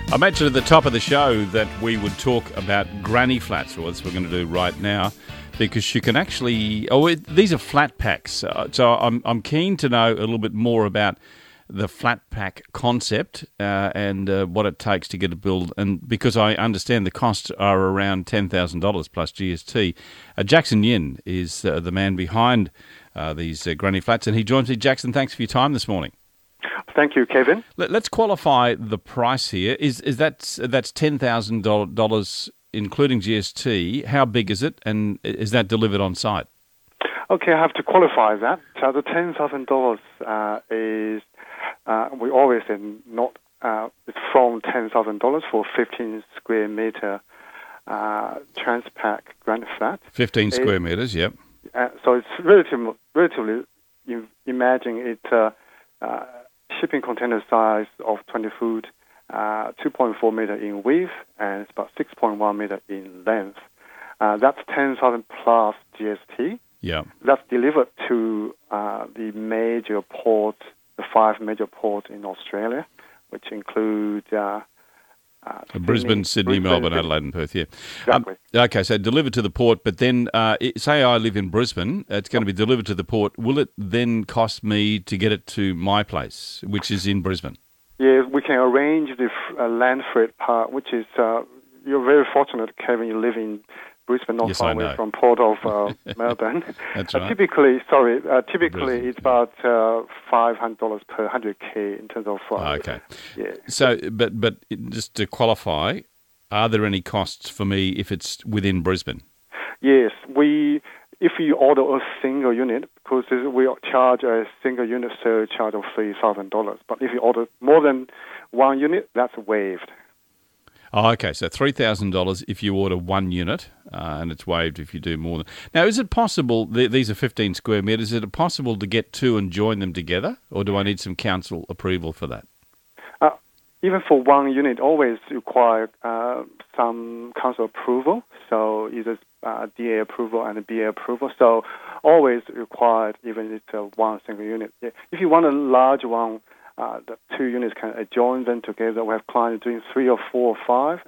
I mentioned at the top of the show that we would talk about granny flats, or that's what we're going to do right now, because you can actually... these are flat packs. So I'm keen to know a little bit more about the flat pack concept and what it takes to get it built. And because I understand the costs are around $10,000 plus GST. Jackson Yin is the man behind these granny flats, and he joins me. Jackson, thanks for your time this morning. Thank you, Kevin. Let's qualify the price here. Is that's $10,000 including GST? How big is it, and is that delivered on site? Okay, I have to qualify that. So the $10,000 is we always say not. It's from $10,000 for 15 square meter Transpac granite flat. 15 square meters, yep. So it's relatively. You imagine it. Shipping container size of 20 foot, 2.4 meter in width, and it's about 6.1 meter in length. That's 10,000 plus GST. Yeah. That's delivered to the major ports, the 5 major ports in Australia, which include Brisbane, Sydney, Melbourne, Adelaide and Perth, yeah. Exactly. Okay, so delivered to the port, but then say I live in Brisbane, it's going to be delivered to the port. Will it then cost me to get it to my place, which is in Brisbane? Yes, we can arrange the land freight part, which is, you're very fortunate, Kevin, you live in Brisbane, not far away from Port of Melbourne. That's right. Typically, it's about $500 per 100K in terms of... okay. Yeah. So, but just to qualify, are there any costs for me if it's within Brisbane? Yes. If you order a single unit, because we charge a single unit surcharge of $3,000. But if you order more than one unit, that's waived. Oh, okay, so $3,000 if you order one unit, and it's waived if you do more than... Now, is it possible, these are 15 square metres, is it possible to get two and join them together, or do I need some council approval for that? Even for one unit, always require some council approval, so either DA approval and BA approval, so always required even if it's one single unit. Yeah. If you want a large one, the two units can join them together. We have clients doing 3 or 4 or 5,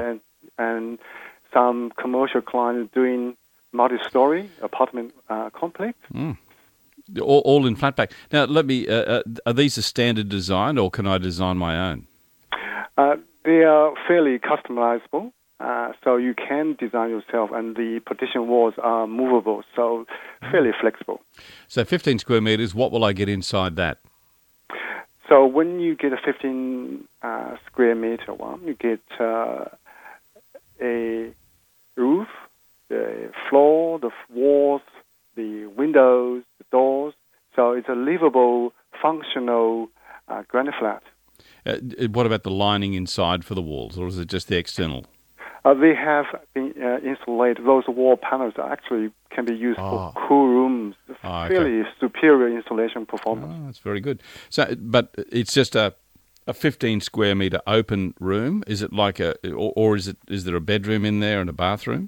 and some commercial clients doing multi-story apartment complex. Mm. All in flat pack. Now, let me. Are these a standard design, or can I design my own? They are fairly customizable, so you can design yourself, and the partition walls are movable, so fairly flexible. So 15 square metres. What will I get inside that? So when you get a 15 square meter one, you get a roof, the floor, the walls, the windows, the doors. So it's a livable, functional granite flat. What about the lining inside for the walls, or is it just the external? They have been insulated. Those wall panels actually can be used for cool rooms. Fairly superior insulation performance. Oh, that's very good. So, but it's just a 15 square meter open room. Is it like or is there a bedroom in there and a bathroom?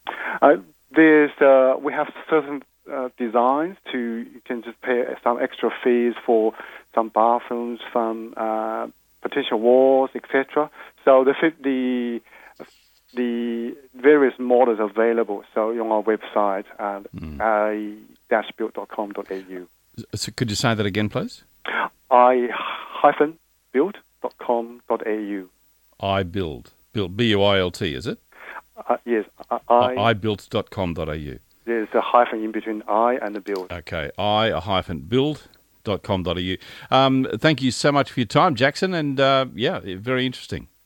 We have certain designs you can just pay some extra fees for some bathrooms, some partition walls, etc. So the various models available. So on our website i-build.com.au. So could you say that again, please? i-build.com.au. iBuild. BUILT, is it? Yes. iBuilt.com.au. There's a hyphen in between I and the build. Okay. i-build.com.au. Thank you so much for your time, Jackson, and very interesting.